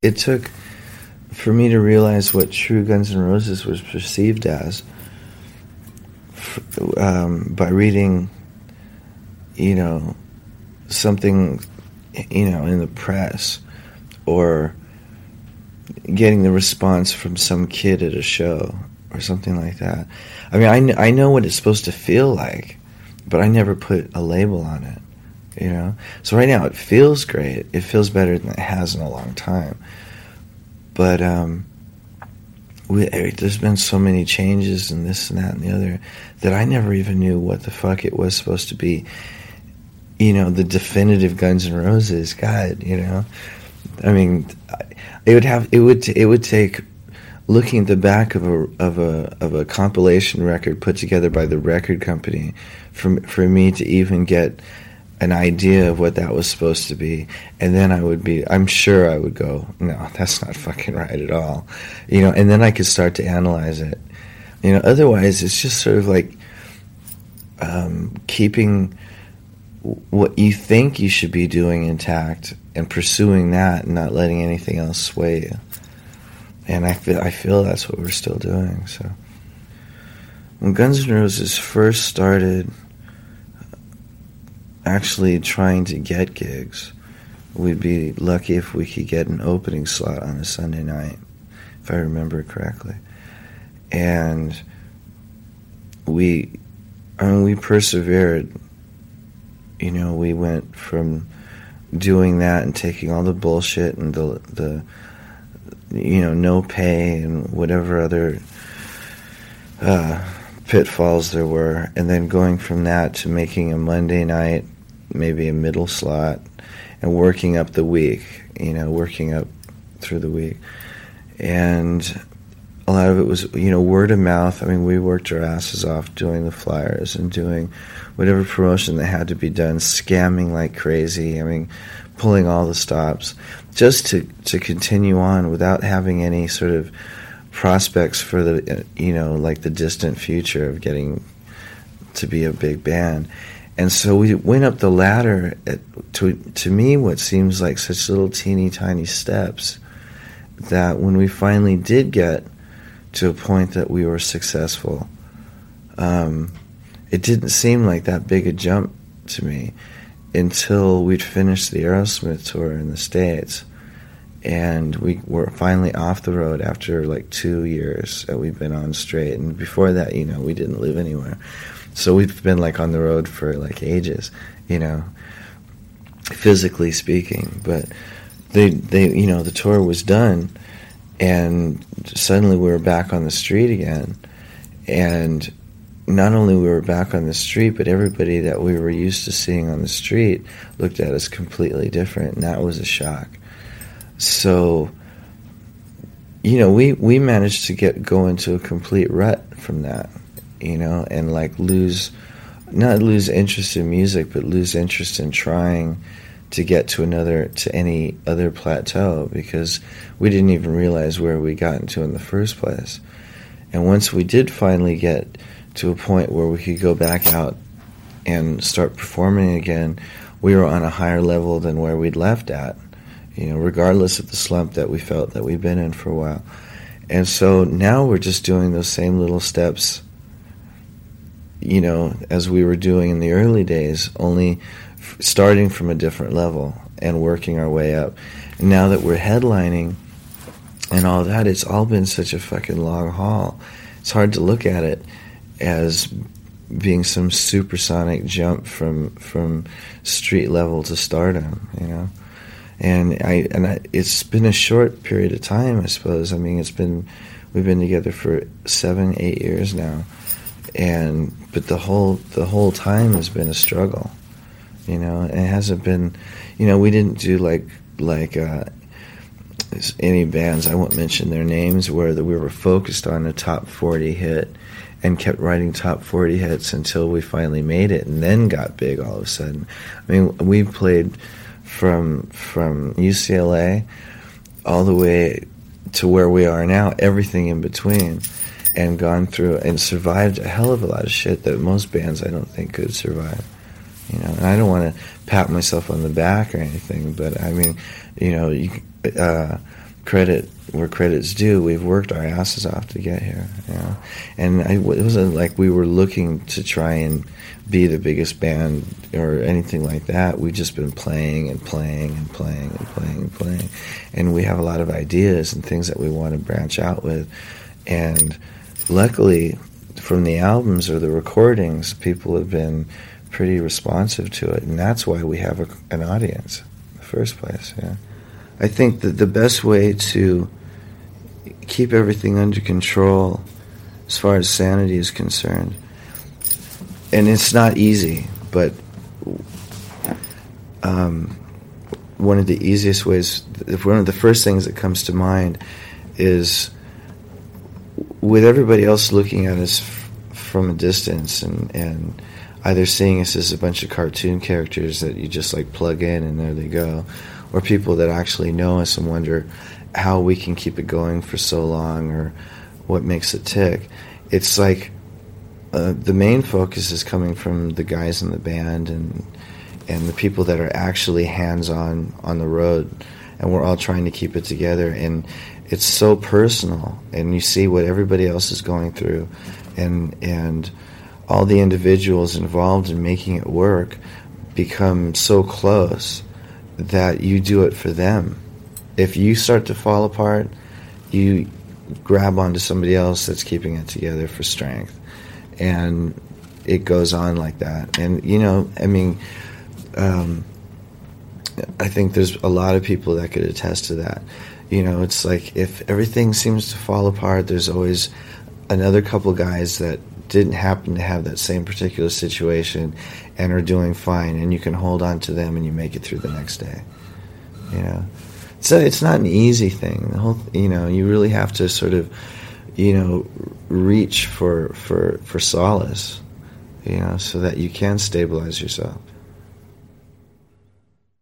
it took for me to realize what true Guns N' Roses was perceived as by reading, something, in the press, or getting the response from some kid at a show or something like that. I mean, I know what it's supposed to feel like, but I never put a label on it, So right now it feels great. It feels better than it has in a long time. But there's been so many changes and this and that and the other that I never even knew what the fuck it was supposed to be. The definitive Guns N' Roses. God, I mean, it would take looking at the back of a compilation record put together by the record company for me to even get an idea of what that was supposed to be, and then I'm sure I would go, no, that's not fucking right at all, and then I could start to analyze it. Otherwise it's just sort of like keeping what you think you should be doing intact and pursuing that and not letting anything else sway you. And I feel that's what we're still doing. So when Guns N' Roses first started actually trying to get gigs, we'd be lucky if we could get an opening slot on a Sunday night, if I remember correctly. And we persevered. We went from doing that and taking all the bullshit and the no pay and whatever other pitfalls there were, and then going from that to making a Monday night, maybe a middle slot, and working up the week, working up through the week. And a lot of it was, word of mouth. I mean, we worked our asses off doing the flyers and doing whatever promotion that had to be done, scamming like crazy. I mean, pulling all the stops just to continue on without having any sort of prospects for the, like the distant future of getting to be a big band. And so we went up the ladder to me what seems like such little teeny tiny steps that when we finally did get to a point that we were successful, it didn't seem like that big a jump to me until we'd finished the Aerosmith tour in the States, and we were finally off the road after like 2 years that we've been on straight. And before that, we didn't live anywhere, so we've been like on the road for like ages, physically speaking. But the tour was done, and suddenly we were back on the street again. And not only we were back on the street, but everybody that we were used to seeing on the street looked at us completely different, and that was a shock. So, we managed to go into a complete rut from that, and like not lose interest in music, but lose interest in trying to get to any other plateau, because we didn't even realize where we got into in the first place. And once we did finally get to a point where we could go back out and start performing again, we were on a higher level than where we'd left at, regardless of the slump that we felt that we'd been in for a while. And so now we're just doing those same little steps, as we were doing in the early days, only starting from a different level and working our way up. And now that we're headlining and all that, it's all been such a fucking long haul. It's hard to look at it as being some supersonic jump from street level to stardom, And it's been a short period of time, I suppose. I mean, we've been together for 7-8 years now, but the whole time has been a struggle, And it hasn't been, we didn't do like any bands, I won't mention their names, where we were focused on a top 40 hit and kept writing top 40 hits until we finally made it, and then got big all of a sudden. I mean, we played from UCLA all the way to where we are now, everything in between, and gone through and survived a hell of a lot of shit that most bands I don't think could survive. And I don't want to pat myself on the back or anything, but I mean, credit where credit's due. We've worked our asses off to get here, And it wasn't like we were looking to try and be the biggest band or anything like that. We've just been playing and playing and playing and playing and playing. And we have a lot of ideas and things that we want to branch out with. And luckily, from the albums or the recordings, people have been pretty responsive to it. And that's why we have an audience in the first place, I think that the best way to keep everything under control as far as sanity is concerned, and it's not easy, but one of the easiest ways, one of the first things that comes to mind is with everybody else looking at us from a distance and either seeing us as a bunch of cartoon characters that you just like plug in and there they go, or people that actually know us and wonder how we can keep it going for so long or what makes it tick. It's like the main focus is coming from the guys in the band and the people that are actually hands-on on the road, and we're all trying to keep it together. And it's so personal, and you see what everybody else is going through, and all the individuals involved in making it work become so close that you do it for them. If you start to fall apart, you grab onto somebody else that's keeping it together for strength. And it goes on like that. And, I think there's a lot of people that could attest to that. It's like if everything seems to fall apart, there's always another couple guys that didn't happen to have that same particular situation and are doing fine, and you can hold on to them and you make it through the next day. So it's not an easy thing. The whole, you really have to sort of, reach for solace, so that you can stabilize yourself.